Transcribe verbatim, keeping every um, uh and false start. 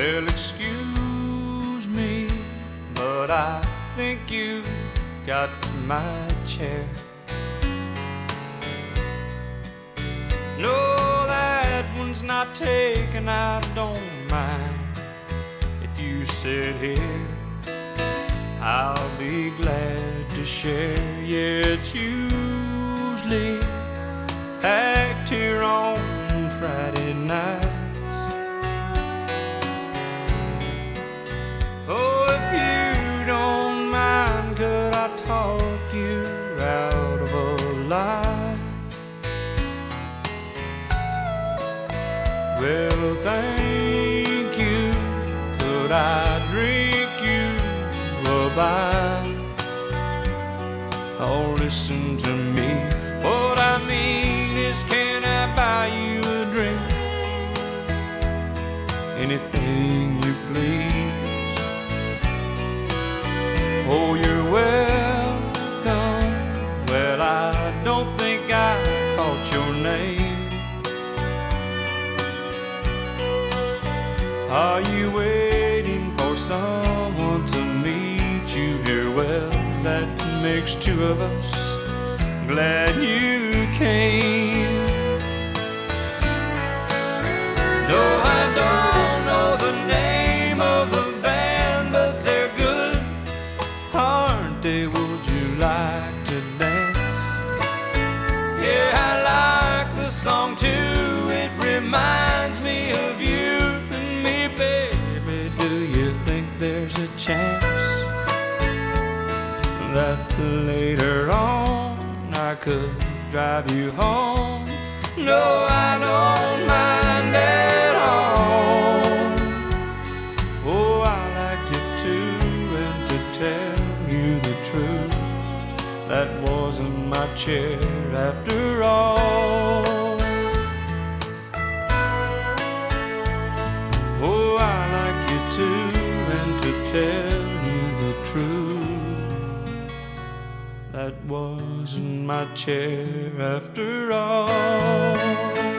Well, excuse me, but I think you got my chair. No, that one's not taken, I don't mind. If you sit here, I'll be glad to share. Yeah, it's usually packed here on Friday nights. Oh, if you don't mind, could I talk you out of a lie? Well, thank you. Could I drink you a bite? Oh, listen to me. What I mean is, can I buy you a drink? Anything you please. Oh, you're welcome. Well, I don't think I caught your name. Are you waiting for someone to meet you here? Well, that makes two of us. Glad you came. No, I don't know the name of the band, but they're good, aren't they? Would you like to dance? Yeah, I like the song too. It reminds me of you and me, baby. Do you think there's a chance that later on I could drive you home? No, I don't mind at all. Oh, I like you too, and to tell you the truth, that wasn't my chair after all. Oh, I like you too, and to tell you the truth, that wasn't my chair after all.